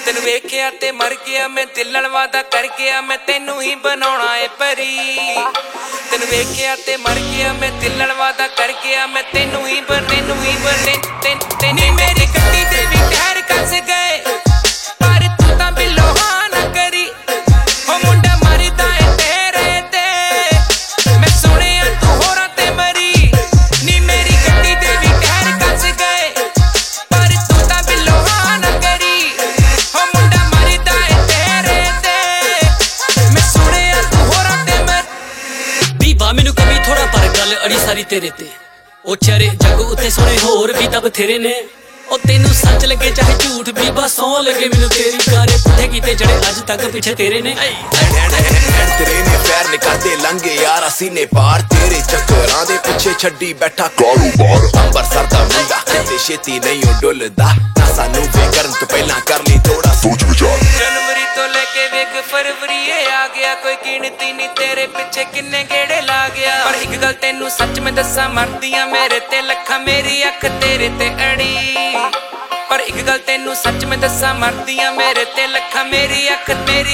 तेनू वेखिया ते मर गया मैं, दिल नाल वादा कर गया मैं तेनू ही बनाउणा ए परी। तेनू वेखिया ते मर गया मैं, दिल नाल वादा कर गया मैं तेनू ही बने मेरी गड्डी दे भी टायर कस गए, पर तू तां बिलो हां ना करी। हो मुंडा मरदा ए तेरे ते, मैं सुनिया तू होरां ते मरी। नी मेरी गड्डी दे भी टायर कस गए, पर तू तां बिलो हां ना करी। हो मुंडा मरदा ए तेरे ते, मैं सुनिया तू होरां ते मरी। बीबा मैनू कभी थोड़ा पर गल अड़ी सारी तेरे ते, ओ चेहरे जग उत्ते सोने होर भी तब तेरे ने। ओ तेनू सच लगे चाहे झूठ, बीबा सौ लगे मैनू तेरी कारे पुठे कीते जड़े अज तक पिछे तेरे ने। तेरे ने पैर निकालते लंघे यार सीने पार, तेरे चक्करां दे पिछे छड्डी बैठा कारोबार। अंबरसर दा मुंडा ते छेती नहीं डुलदा, ना सानू वे करन तो पहला कर ली थोड़ा सोच विचार। जनवरी तो लेके वेख फरवरी आ गया, कोई गिनती नहीं तेरे पिछे किन्ने गेड़े ला गया। पर एक गल तेनू सच में दसा, मरदियां मेरे ते लखा मेरी अख तेरे ते अड़ी। पर एक गल तेनू सच में दसा, मरदियां मेरे ते लखा मेरी अख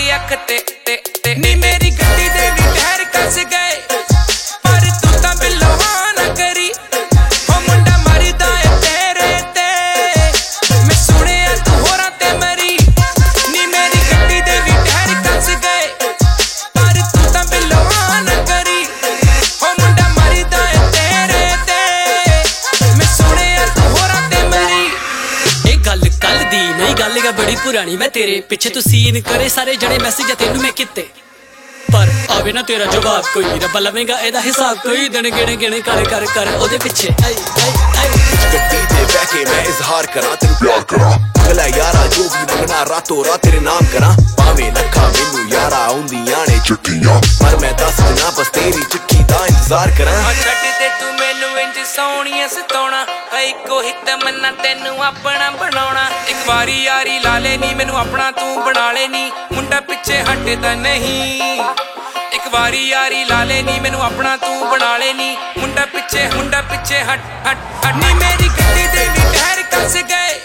ते नी मेरी गड्डी दे भी टायर कस गए, पर तू तां बिलो हां ना करी। हो मुंडा मरदा ए तेरे ते, मैं सुनिया तू होरां ते मरी। नी मेरी गड्डी दे भी टायर कस गए, पर तू तां बिलो हां ना करी। हो मुंडा मरदा ए तेरे ते, मैं सुनिया तू होरां ते मरी। ए गल कल दी नहीं गल गा बड़ी पुरानी, मैं तेरे पिछे तू सीन करे सारे जड़े मैसेज तेनू मैं किते, पर आवे ना तेरा जवाब कोई। रब्बा लवेगा एदा हिसाब कोई, दिन गिने गिने कर ओदे पिछे। गड्डी ते बैठ के मैं इजहार करा तेनू प्यार करा, अगला यारा जो भी मंगना रातों रात तेरे नाम करा। भावे लखा मैनू यारा आउंदियां ने चिट्ठियां, पर मैं दस दिना बस तेरी चिट्ठी दा इंतजार करा। छड्ड दे तू मैनू इंज सोहणिया सताउणा, इको ही तमन्ना तेनू अपना बनाउणा। एक बारी यारी ला लेनी मैनू अपना तू बना लेनी, मुंडा पिछे हटदा नहीं। एक बारी यारी ला लेनी मैनू अपना तू बना लेनी, मुंडा पिछे हट नी मेरी गड्डी दे भी टायर कस गए,